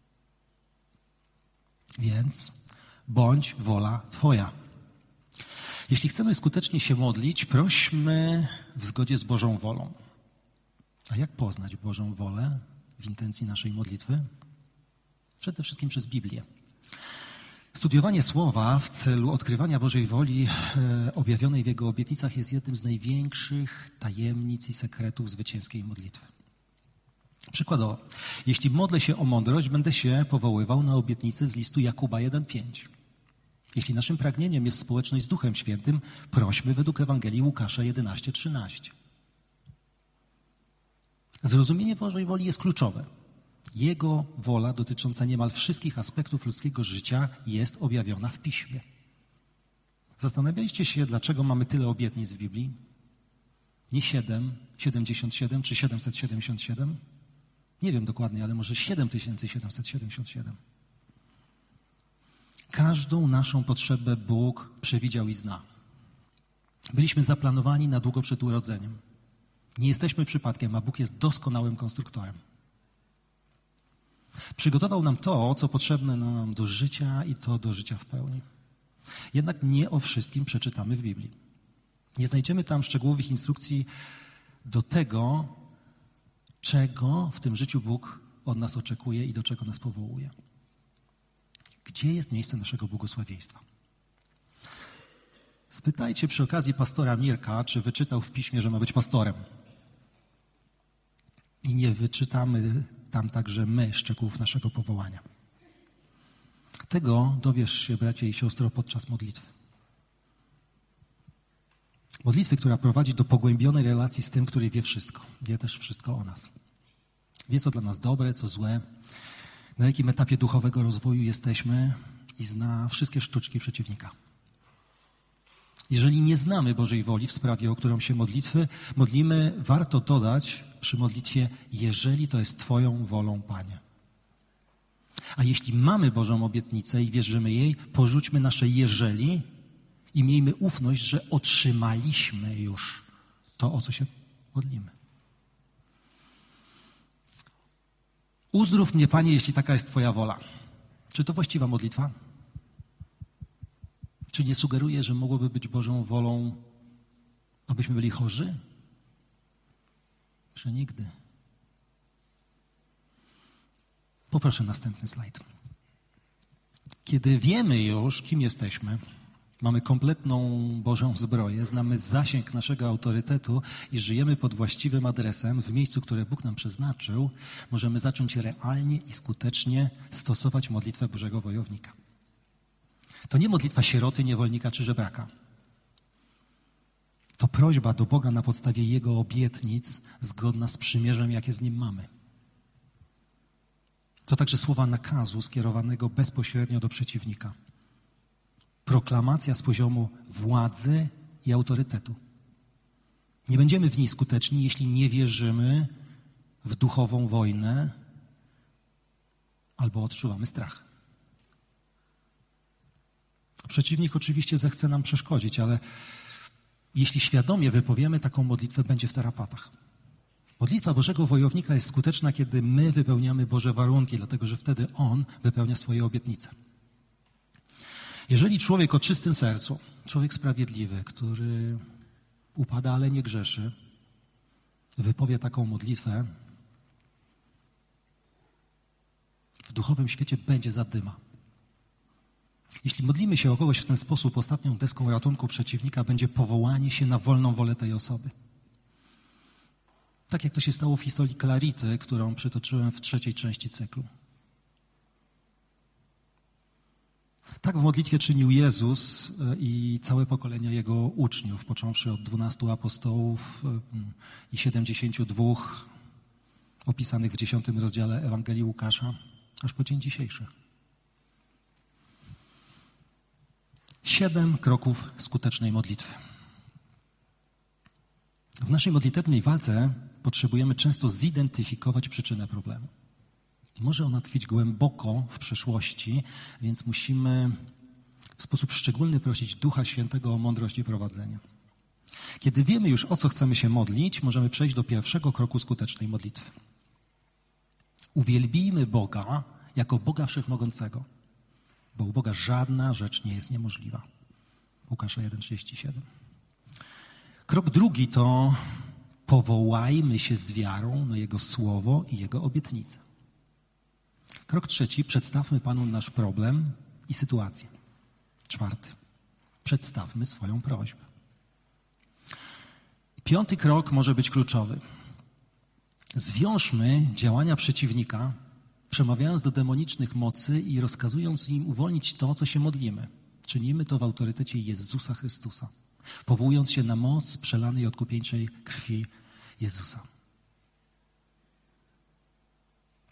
Więc bądź wola Twoja. Jeśli chcemy skutecznie się modlić, prośmy w zgodzie z Bożą wolą. A jak poznać Bożą wolę w intencji naszej modlitwy? Przede wszystkim przez Biblię. Studiowanie Słowa w celu odkrywania Bożej woli objawionej w Jego obietnicach jest jednym z największych tajemnic i sekretów zwycięskiej modlitwy. Przykładowo, jeśli modlę się o mądrość, będę się powoływał na obietnicę z listu Jakuba 1:5. Jeśli naszym pragnieniem jest społeczność z Duchem Świętym, prośmy według Ewangelii Łukasza 11:13. Zrozumienie Bożej woli jest kluczowe. Jego wola dotycząca niemal wszystkich aspektów ludzkiego życia jest objawiona w Piśmie. Zastanawialiście się, dlaczego mamy tyle obietnic w Biblii? Nie 77 czy 777? Nie wiem dokładnie, ale może 7777. Każdą naszą potrzebę Bóg przewidział i zna. Byliśmy zaplanowani na długo przed urodzeniem. Nie jesteśmy przypadkiem, a Bóg jest doskonałym konstruktorem. Przygotował nam to, co potrzebne nam do życia i to do życia w pełni. Jednak nie o wszystkim przeczytamy w Biblii. Nie znajdziemy tam szczegółowych instrukcji do tego, czego w tym życiu Bóg od nas oczekuje i do czego nas powołuje. Gdzie jest miejsce naszego błogosławieństwa? Spytajcie przy okazji pastora Mirka, czy wyczytał w Piśmie, że ma być pastorem. I nie wyczytamy tam także my szczegółów naszego powołania. Tego dowiesz się, bracie i siostro, podczas modlitwy. Modlitwy, która prowadzi do pogłębionej relacji z tym, który wie wszystko. Wie też wszystko o nas. Wie, co dla nas dobre, co złe, na jakim etapie duchowego rozwoju jesteśmy i zna wszystkie sztuczki przeciwnika. Jeżeli nie znamy Bożej woli w sprawie, o którą się modlimy, warto dodać przy modlitwie, jeżeli to jest Twoją wolą, Panie. A jeśli mamy Bożą obietnicę i wierzymy jej, porzućmy nasze jeżeli i miejmy ufność, że otrzymaliśmy już to, o co się modlimy. Uzdrów mnie, Panie, jeśli taka jest Twoja wola. Czy to właściwa modlitwa? Czy nie sugeruje, że mogłoby być Bożą wolą, abyśmy byli chorzy? Przenigdy. Poproszę następny slajd. Kiedy wiemy już, kim jesteśmy, mamy kompletną Bożą zbroję, znamy zasięg naszego autorytetu i żyjemy pod właściwym adresem w miejscu, które Bóg nam przeznaczył, możemy zacząć realnie i skutecznie stosować modlitwę Bożego wojownika. To nie modlitwa sieroty, niewolnika czy żebraka. To prośba do Boga na podstawie Jego obietnic, zgodna z przymierzem, jakie z Nim mamy. To także słowa nakazu skierowanego bezpośrednio do przeciwnika. Proklamacja z poziomu władzy i autorytetu. Nie będziemy w niej skuteczni, jeśli nie wierzymy w duchową wojnę albo odczuwamy strach. Przeciwnik oczywiście zechce nam przeszkodzić, ale jeśli świadomie wypowiemy taką modlitwę, będzie w tarapatach. Modlitwa Bożego wojownika jest skuteczna, kiedy my wypełniamy Boże warunki, dlatego że wtedy On wypełnia swoje obietnice. Jeżeli człowiek o czystym sercu, człowiek sprawiedliwy, który upada, ale nie grzeszy, wypowie taką modlitwę, w duchowym świecie będzie zadyma. Jeśli modlimy się o kogoś w ten sposób, ostatnią deską ratunku przeciwnika będzie powołanie się na wolną wolę tej osoby. Tak jak to się stało w historii Clarity, którą przytoczyłem w 3. części cyklu. Tak w modlitwie czynił Jezus i całe pokolenia Jego uczniów, począwszy od 12 apostołów i 72 opisanych w 10 rozdziale Ewangelii Łukasza, aż po dzień dzisiejszy. 7 kroków skutecznej modlitwy. W naszej modlitewnej walce potrzebujemy często zidentyfikować przyczynę problemu. Może ona tkwić głęboko w przeszłości, więc musimy w sposób szczególny prosić Ducha Świętego o mądrość i prowadzenie. Kiedy wiemy już, o co chcemy się modlić, możemy przejść do pierwszego kroku skutecznej modlitwy. Uwielbijmy Boga jako Boga Wszechmogącego, bo u Boga żadna rzecz nie jest niemożliwa. Łukasza 1,37. Krok drugi to powołajmy się z wiarą na Jego słowo i Jego obietnice. Krok trzeci, przedstawmy Panu nasz problem i sytuację. 4. Przedstawmy swoją prośbę. 5. krok może być kluczowy. Zwiążmy działania przeciwnika, przemawiając do demonicznych mocy i rozkazując im uwolnić to, co się modlimy. Czynimy to w autorytecie Jezusa Chrystusa, powołując się na moc przelanej odkupieńczej krwi Jezusa.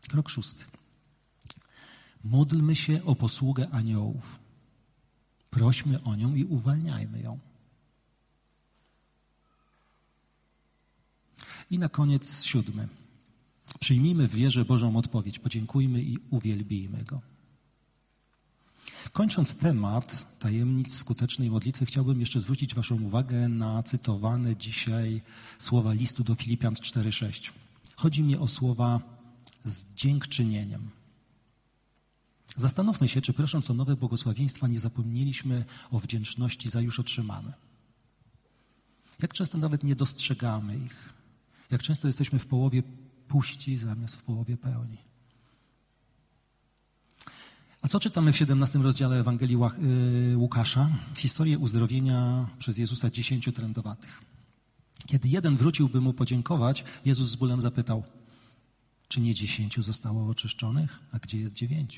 Krok 6. Módlmy się o posługę aniołów. Prośmy o nią i uwalniajmy ją. I na koniec 7. Przyjmijmy w wierze Bożą odpowiedź, podziękujmy i uwielbijmy Go. Kończąc temat tajemnic skutecznej modlitwy, chciałbym jeszcze zwrócić waszą uwagę na cytowane dzisiaj słowa listu do Filipian 4:6. Chodzi mi o słowa z dziękczynieniem. Zastanówmy się, czy prosząc o nowe błogosławieństwa nie zapomnieliśmy o wdzięczności za już otrzymane. Jak często nawet nie dostrzegamy ich. Jak często jesteśmy w połowie puści zamiast w połowie pełni. A co czytamy w 17 rozdziale Ewangelii Łukasza? Historię uzdrowienia przez Jezusa 10 trędowatych. Kiedy jeden wrócił, by mu podziękować, Jezus z bólem zapytał, czy nie 10 zostało oczyszczonych, a gdzie jest 9?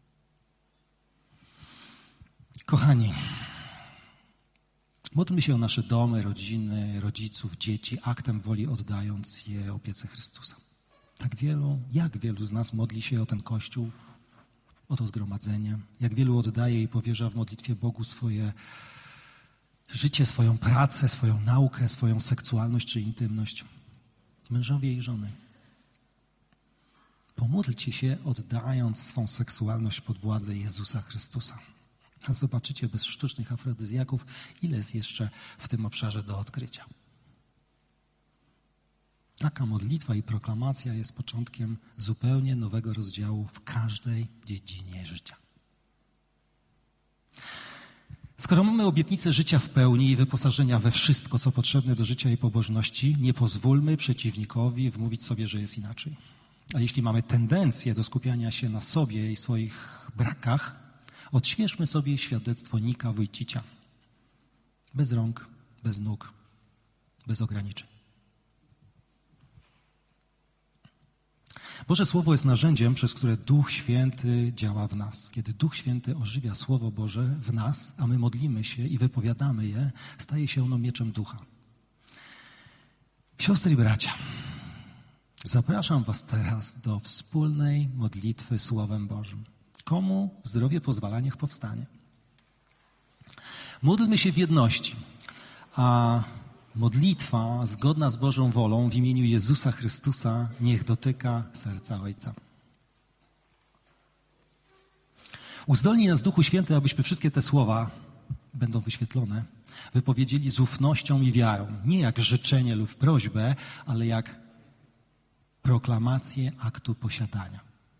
Kochani, módlmy się o nasze domy, rodziny, rodziców, dzieci, aktem woli oddając je opiece Chrystusa. Jak wielu z nas modli się o ten Kościół, o to zgromadzenie, jak wielu oddaje i powierza w modlitwie Bogu swoje życie, swoją pracę, swoją naukę, swoją seksualność czy intymność. Mężowie i żony. Pomódlcie się, oddając swą seksualność pod władzę Jezusa Chrystusa. A zobaczycie bez sztucznych afrodyzjaków, ile jest jeszcze w tym obszarze do odkrycia. Taka modlitwa i proklamacja jest początkiem zupełnie nowego rozdziału w każdej dziedzinie życia. Skoro mamy obietnicę życia w pełni i wyposażenia we wszystko, co potrzebne do życia i pobożności, nie pozwólmy przeciwnikowi wmówić sobie, że jest inaczej. A jeśli mamy tendencję do skupiania się na sobie i swoich brakach, odświeżmy sobie świadectwo Nika Wójcicia. Bez rąk, bez nóg, bez ograniczeń. Boże Słowo jest narzędziem, przez które Duch Święty działa w nas. Kiedy Duch Święty ożywia Słowo Boże w nas, a my modlimy się i wypowiadamy je, staje się ono mieczem ducha. Siostry i bracia, zapraszam was teraz do wspólnej modlitwy Słowem Bożym. Komu zdrowie pozwala, niech powstanie. Módlmy się w jedności, a modlitwa zgodna z Bożą wolą w imieniu Jezusa Chrystusa niech dotyka serca Ojca. Uzdolnij nas, Duchu Święty, abyśmy wszystkie te słowa, będą wyświetlone, wypowiedzieli z ufnością i wiarą. Nie jak życzenie lub prośbę, ale jak proklamację aktu posiadania.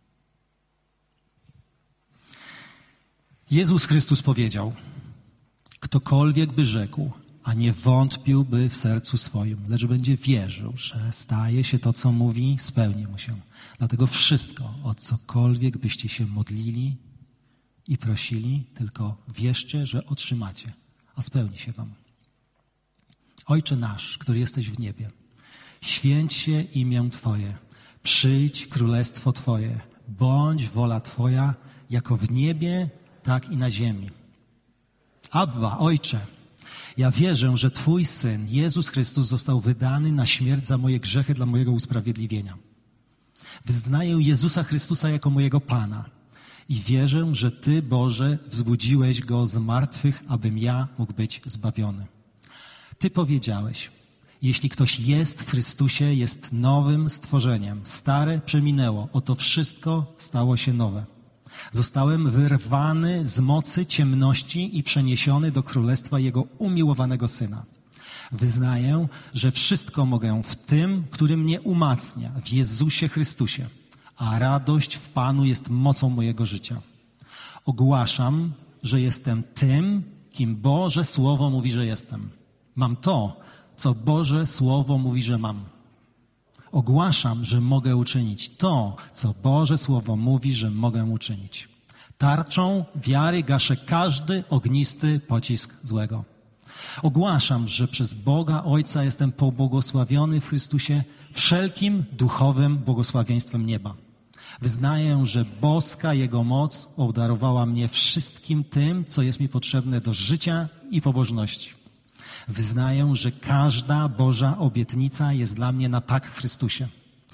Jezus Chrystus powiedział, ktokolwiek by rzekł, a nie wątpiłby w sercu swoim, lecz będzie wierzył, że staje się to, co mówi, spełni mu się. Dlatego wszystko, o cokolwiek byście się modlili i prosili, tylko wierzcie, że otrzymacie, a spełni się wam. Ojcze nasz, który jesteś w niebie, święć się imię Twoje, przyjdź królestwo Twoje, bądź wola Twoja, jako w niebie, tak i na ziemi. Abba, Ojcze, ja wierzę, że Twój Syn, Jezus Chrystus, został wydany na śmierć za moje grzechy dla mojego usprawiedliwienia. Wyznaję Jezusa Chrystusa jako mojego Pana i wierzę, że Ty, Boże, wzbudziłeś Go z martwych, abym ja mógł być zbawiony. Ty powiedziałeś, jeśli ktoś jest w Chrystusie, jest nowym stworzeniem. Stare przeminęło, oto wszystko stało się nowe. Zostałem wyrwany z mocy ciemności i przeniesiony do królestwa Jego umiłowanego Syna. Wyznaję, że wszystko mogę w tym, który mnie umacnia, w Jezusie Chrystusie, a radość w Panu jest mocą mojego życia. Ogłaszam, że jestem tym, kim Boże Słowo mówi, że jestem. Mam to, co Boże Słowo mówi, że mam. Ogłaszam, że mogę uczynić to, co Boże Słowo mówi, że mogę uczynić. Tarczą wiary gaszę każdy ognisty pocisk złego. Ogłaszam, że przez Boga Ojca jestem pobłogosławiony w Chrystusie wszelkim duchowym błogosławieństwem nieba. Wyznaję, że boska Jego moc obdarowała mnie wszystkim tym, co jest mi potrzebne do życia i pobożności. Wyznaję, że każda Boża obietnica jest dla mnie na tak w Chrystusie.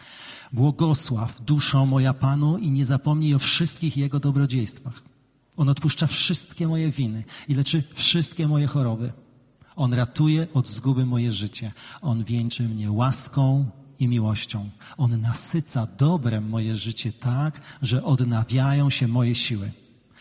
Błogosław duszo moja Panu i nie zapomnij o wszystkich Jego dobrodziejstwach. On odpuszcza wszystkie moje winy i leczy wszystkie moje choroby. On ratuje od zguby moje życie. On wieńczy mnie łaską i miłością. On nasyca dobrem moje życie tak, że odnawiają się moje siły.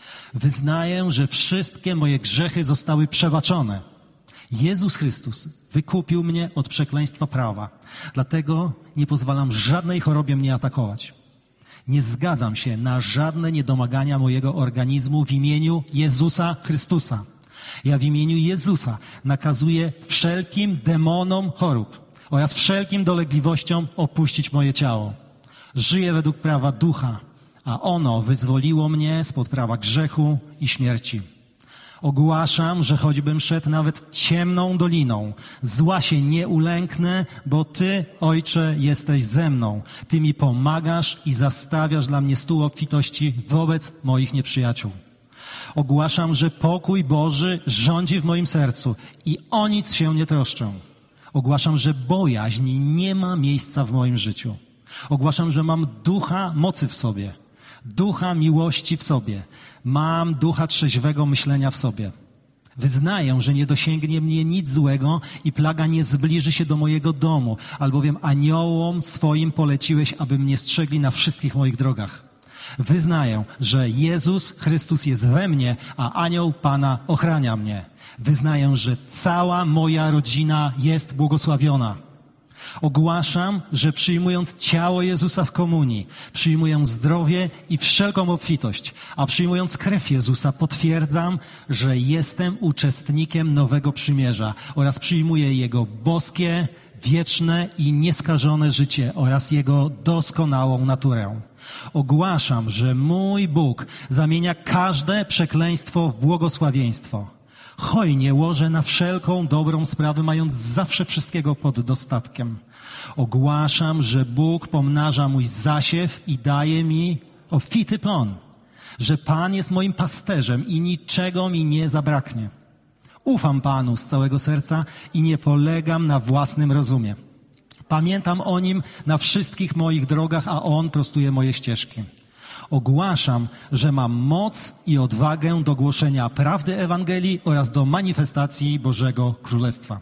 Wyznaję, że wszystkie moje grzechy zostały przebaczone. Jezus Chrystus wykupił mnie od przekleństwa prawa. Dlatego nie pozwalam żadnej chorobie mnie atakować. Nie zgadzam się na żadne niedomagania mojego organizmu w imieniu Jezusa Chrystusa. Ja w imieniu Jezusa nakazuję wszelkim demonom chorób oraz wszelkim dolegliwościom opuścić moje ciało. Żyję według prawa ducha, a ono wyzwoliło mnie spod prawa grzechu i śmierci. Ogłaszam, że choćbym szedł nawet ciemną doliną, zła się nie ulęknę, bo Ty, Ojcze, jesteś ze mną. Ty mi pomagasz i zastawiasz dla mnie stół obfitości wobec moich nieprzyjaciół. Ogłaszam, że pokój Boży rządzi w moim sercu i o nic się nie troszczę. Ogłaszam, że bojaźń nie ma miejsca w moim życiu. Ogłaszam, że mam ducha mocy w sobie, ducha miłości w sobie. Mam ducha trzeźwego myślenia w sobie. Wyznaję, że nie dosięgnie mnie nic złego i plaga nie zbliży się do mojego domu, albowiem aniołom swoim poleciłeś, aby mnie strzegli na wszystkich moich drogach. Wyznaję, że Jezus Chrystus jest we mnie, a anioł Pana ochrania mnie. Wyznaję, że cała moja rodzina jest błogosławiona. Ogłaszam, że przyjmując ciało Jezusa w komunii, przyjmuję zdrowie i wszelką obfitość, a przyjmując krew Jezusa potwierdzam, że jestem uczestnikiem nowego przymierza oraz przyjmuję Jego boskie, wieczne i nieskażone życie oraz Jego doskonałą naturę. Ogłaszam, że mój Bóg zamienia każde przekleństwo w błogosławieństwo. Hojnie łożę na wszelką dobrą sprawę, mając zawsze wszystkiego pod dostatkiem. Ogłaszam, że Bóg pomnaża mój zasiew i daje mi obfity plon, że Pan jest moim pasterzem i niczego mi nie zabraknie. Ufam Panu z całego serca i nie polegam na własnym rozumie. Pamiętam o Nim na wszystkich moich drogach, a On prostuje moje ścieżki. Ogłaszam, że mam moc i odwagę do głoszenia prawdy Ewangelii oraz do manifestacji Bożego Królestwa.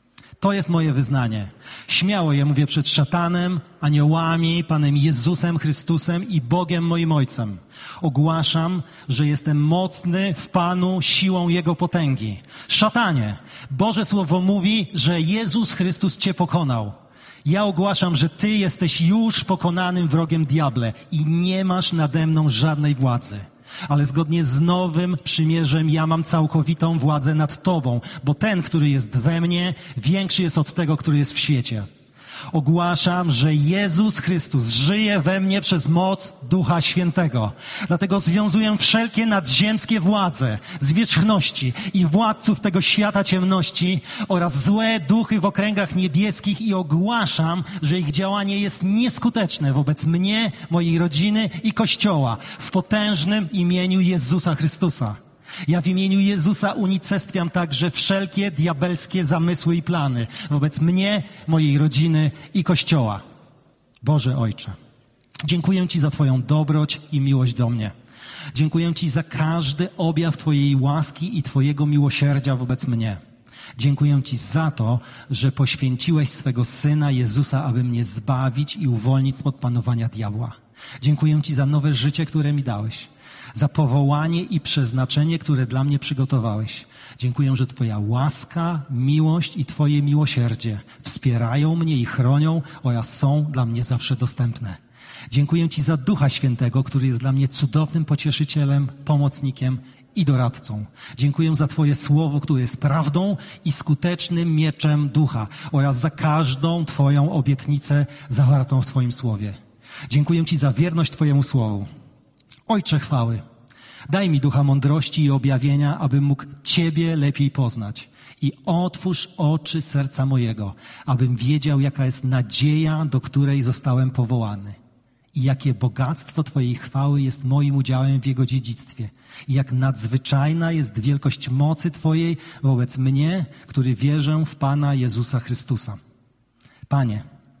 To jest moje wyznanie. Śmiało je mówię przed szatanem, aniołami, Panem Jezusem Chrystusem i Bogiem moim Ojcem. Ogłaszam, że jestem mocny w Panu siłą Jego potęgi. Szatanie, Boże Słowo mówi, że Jezus Chrystus Cię pokonał. Ja ogłaszam, że Ty jesteś już pokonanym wrogiem diable i nie masz nade mną żadnej władzy. Ale zgodnie z nowym przymierzem ja mam całkowitą władzę nad Tobą, bo ten, który jest we mnie, większy jest od tego, który jest w świecie. Ogłaszam, że Jezus Chrystus żyje we mnie przez moc Ducha Świętego. Dlatego związuję wszelkie nadziemskie władze, zwierzchności i władców tego świata ciemności oraz złe duchy w okręgach niebieskich i ogłaszam, że ich działanie jest nieskuteczne wobec mnie, mojej rodziny i Kościoła w potężnym imieniu Jezusa Chrystusa. Ja w imieniu Jezusa unicestwiam także wszelkie diabelskie zamysły i plany wobec mnie, mojej rodziny i Kościoła. Boże Ojcze, dziękuję Ci za Twoją dobroć i miłość do mnie. Dziękuję Ci za każdy objaw Twojej łaski i Twojego miłosierdzia wobec mnie. Dziękuję Ci za to, że poświęciłeś swego Syna Jezusa, aby mnie zbawić i uwolnić spod panowania diabła. Dziękuję Ci za nowe życie, które mi dałeś. Za powołanie i przeznaczenie, które dla mnie przygotowałeś. Dziękuję, że Twoja łaska, miłość i Twoje miłosierdzie wspierają mnie i chronią oraz są dla mnie zawsze dostępne. Dziękuję Ci za Ducha Świętego, który jest dla mnie cudownym pocieszycielem, pomocnikiem i doradcą. Dziękuję za Twoje słowo, które jest prawdą i skutecznym mieczem ducha oraz za każdą Twoją obietnicę zawartą w Twoim słowie. Dziękuję Ci za wierność Twojemu słowu. Ojcze chwały, daj mi ducha mądrości i objawienia, abym mógł Ciebie lepiej poznać. I otwórz oczy serca mojego, abym wiedział, jaka jest nadzieja, do której zostałem powołany. I jakie bogactwo Twojej chwały jest moim udziałem w Jego dziedzictwie. I jak nadzwyczajna jest wielkość mocy Twojej wobec mnie, który wierzę w Pana Jezusa Chrystusa. Panie,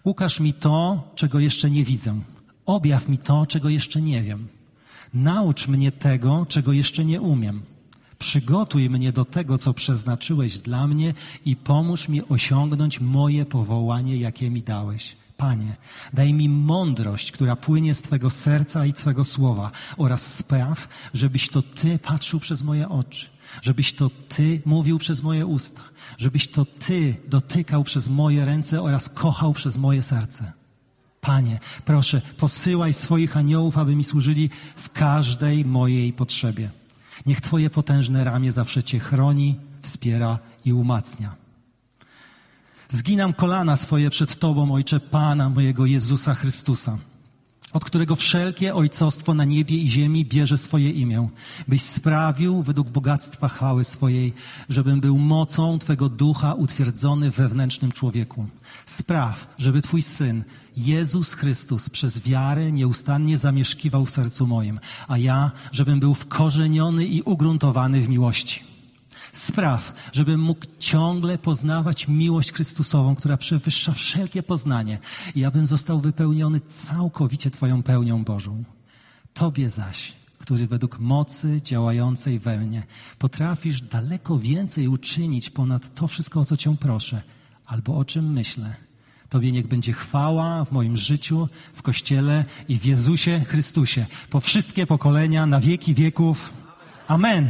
Ukaż mi to, czego jeszcze nie widzę. Objaw mi to, czego jeszcze nie wiem. Naucz mnie tego, czego jeszcze nie umiem. Przygotuj mnie do tego, co przeznaczyłeś dla mnie i pomóż mi osiągnąć moje powołanie, jakie mi dałeś. Panie, daj mi mądrość, która płynie z Twego serca i Twego słowa oraz spraw, żebyś to Ty patrzył przez moje oczy, żebyś to Ty mówił przez moje usta, żebyś to Ty dotykał przez moje ręce oraz kochał przez moje serce. Panie, proszę, posyłaj swoich aniołów, aby mi służyli w każdej mojej potrzebie. Niech Twoje potężne ramię zawsze Cię chroni, wspiera i umacnia. Zginam kolana swoje przed Tobą, Ojcze Pana mojego Jezusa Chrystusa, od którego wszelkie ojcostwo na niebie i ziemi bierze swoje imię, byś sprawił według bogactwa chwały swojej, żebym był mocą Twego ducha utwierdzony w wewnętrznym człowieku. Spraw, żeby Twój Syn, Jezus Chrystus, przez wiarę nieustannie zamieszkiwał w sercu moim, a ja, żebym był wkorzeniony i ugruntowany w miłości. Spraw, żebym mógł ciągle poznawać miłość Chrystusową, która przewyższa wszelkie poznanie i abym został wypełniony całkowicie Twoją pełnią Bożą. Tobie zaś, który według mocy działającej we mnie potrafisz daleko więcej uczynić ponad to wszystko, o co Cię proszę, albo o czym myślę. Tobie niech będzie chwała w moim życiu, w Kościele i w Jezusie Chrystusie, po wszystkie pokolenia, na wieki wieków. Amen.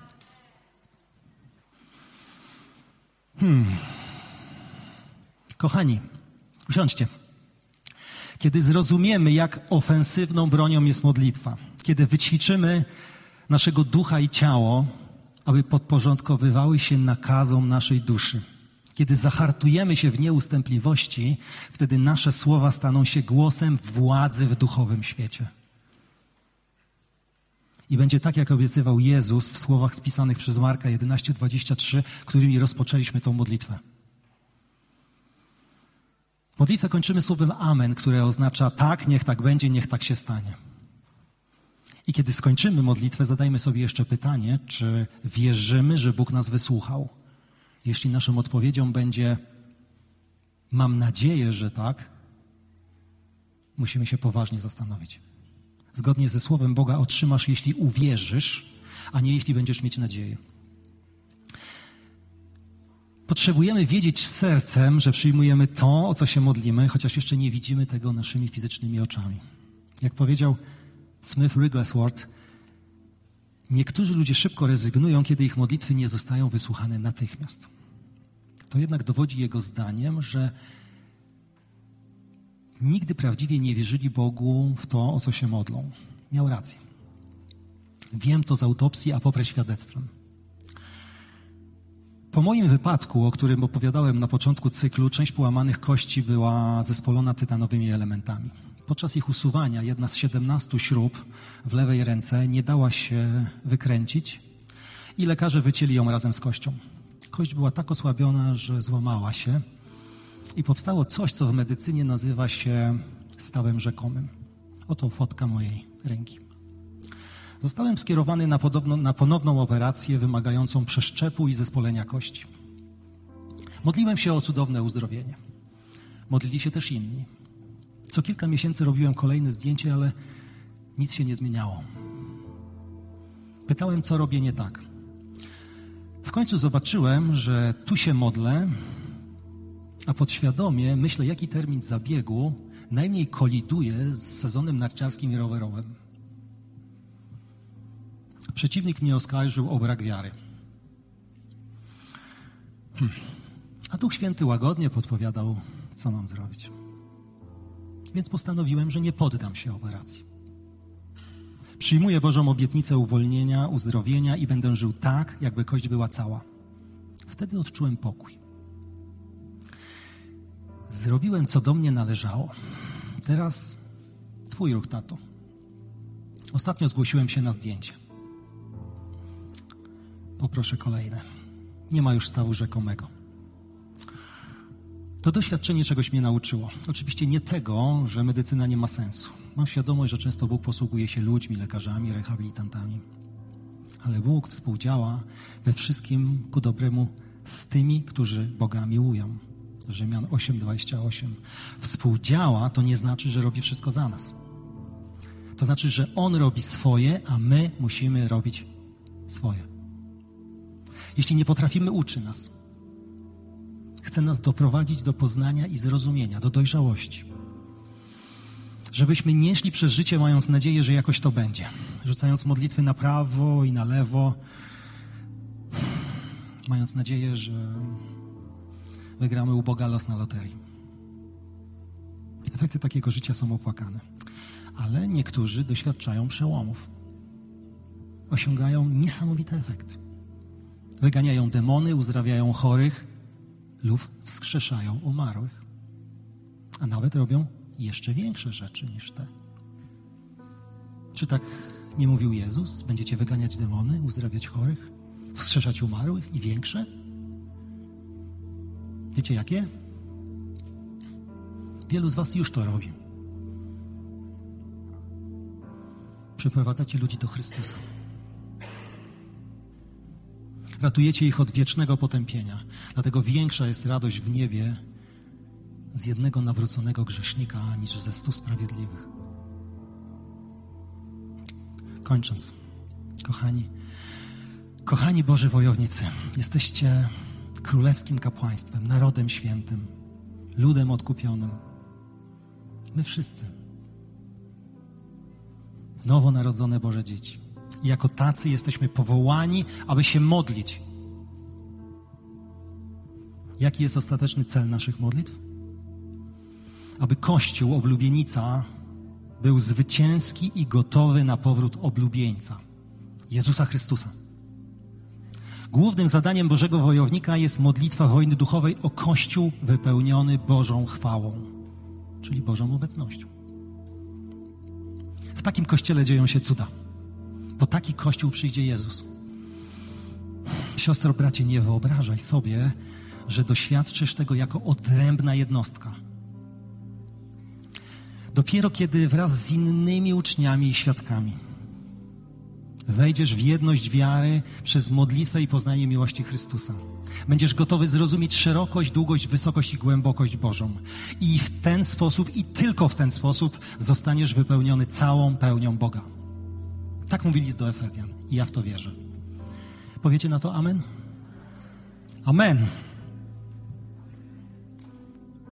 Kochani, usiądźcie. Kiedy zrozumiemy, jak ofensywną bronią jest modlitwa, kiedy wyćwiczymy naszego ducha i ciało, aby podporządkowywały się nakazom naszej duszy, kiedy zahartujemy się w nieustępliwości, wtedy nasze słowa staną się głosem władzy w duchowym świecie. I będzie tak, jak obiecywał Jezus w słowach spisanych przez Marka 11:23, którymi rozpoczęliśmy tą modlitwę. Modlitwę kończymy słowem amen, które oznacza tak, niech tak będzie, niech tak się stanie. I kiedy skończymy modlitwę, zadajmy sobie jeszcze pytanie, czy wierzymy, że Bóg nas wysłuchał. Jeśli naszą odpowiedzią będzie mam nadzieję, że tak, musimy się poważnie zastanowić. Zgodnie ze słowem Boga otrzymasz, jeśli uwierzysz, a nie jeśli będziesz mieć nadzieję. Potrzebujemy wiedzieć sercem, że przyjmujemy to, o co się modlimy, chociaż jeszcze nie widzimy tego naszymi fizycznymi oczami. Jak powiedział Smith Wigglesworth, niektórzy ludzie szybko rezygnują, kiedy ich modlitwy nie zostają wysłuchane natychmiast. To jednak dowodzi jego zdaniem, że nigdy prawdziwie nie wierzyli Bogu w to, o co się modlą. Miał rację. Wiem to z autopsji, a poprę świadectwem. Po moim wypadku, o którym opowiadałem na początku cyklu, część połamanych kości była zespolona tytanowymi elementami. Podczas ich usuwania jedna z 17 śrub w lewej ręce nie dała się wykręcić i lekarze wycięli ją razem z kością. Kość była tak osłabiona, że złamała się i powstało coś, co w medycynie nazywa się stawem rzekomym. Oto fotka mojej ręki. Zostałem skierowany na ponowną operację wymagającą przeszczepu i zespolenia kości. Modliłem się o cudowne uzdrowienie. Modlili się też inni. Co kilka miesięcy robiłem kolejne zdjęcie, ale nic się nie zmieniało. Pytałem, co robię nie tak. W końcu zobaczyłem, że tu się modlę, a podświadomie myślę, jaki termin zabiegu najmniej koliduje z sezonem narciarskim i rowerowym. Przeciwnik mnie oskarżył o brak wiary. A Duch Święty łagodnie podpowiadał, co mam zrobić. Więc postanowiłem, że nie poddam się operacji. Przyjmuję Bożą obietnicę uwolnienia, uzdrowienia i będę żył tak, jakby kość była cała. Wtedy odczułem pokój. Zrobiłem, co do mnie należało. Teraz twój ruch, tato. Ostatnio zgłosiłem się na zdjęcie. Poproszę kolejne. Nie ma już stawu rzekomego. To doświadczenie czegoś mnie nauczyło. Oczywiście nie tego, że medycyna nie ma sensu. Mam świadomość, że często Bóg posługuje się ludźmi, lekarzami, rehabilitantami. Ale Bóg współdziała we wszystkim ku dobremu z tymi, którzy Boga miłują. Rzymian 8:28. Współdziała to nie znaczy, że robi wszystko za nas. To znaczy, że On robi swoje, a my musimy robić swoje. Jeśli nie potrafimy, uczy nas. Chce nas doprowadzić do poznania i zrozumienia, do dojrzałości. Żebyśmy nie szli przez życie, mając nadzieję, że jakoś to będzie. Rzucając modlitwy na prawo i na lewo, mając nadzieję, że wygramy u Boga los na loterii. Efekty takiego życia są opłakane. Ale niektórzy doświadczają przełomów. Osiągają niesamowite efekty. Wyganiają demony, uzdrawiają chorych lub wskrzeszają umarłych. A nawet robią jeszcze większe rzeczy niż te. Czy tak nie mówił Jezus? Będziecie wyganiać demony, uzdrawiać chorych, wskrzeszać umarłych i większe? Wiecie jakie? Wielu z was już to robi. Przyprowadzacie ludzi do Chrystusa. Ratujecie ich od wiecznego potępienia. Dlatego większa jest radość w niebie z jednego nawróconego grzesznika niż ze 100 sprawiedliwych. Kończąc, kochani Boży wojownicy, jesteście królewskim kapłaństwem, narodem świętym, ludem odkupionym. My wszyscy. Nowonarodzone Boże dzieci. I jako tacy jesteśmy powołani, aby się modlić. Jaki jest ostateczny cel naszych modlitw? Aby Kościół, oblubienica, był zwycięski i gotowy na powrót oblubieńca, Jezusa Chrystusa. Głównym zadaniem Bożego wojownika jest modlitwa wojny duchowej o Kościół wypełniony Bożą chwałą, czyli Bożą obecnością. W takim Kościele dzieją się cuda. Po taki Kościół przyjdzie Jezus. Siostro, bracie, nie wyobrażaj sobie, że doświadczysz tego jako odrębna jednostka. Dopiero kiedy wraz z innymi uczniami i świadkami wejdziesz w jedność wiary przez modlitwę i poznanie miłości Chrystusa. Będziesz gotowy zrozumieć szerokość, długość, wysokość i głębokość Bożą. I w ten sposób, i tylko w ten sposób zostaniesz wypełniony całą pełnią Boga. Tak mówi list do Efezjan i ja w to wierzę. Powiecie na to amen? Amen.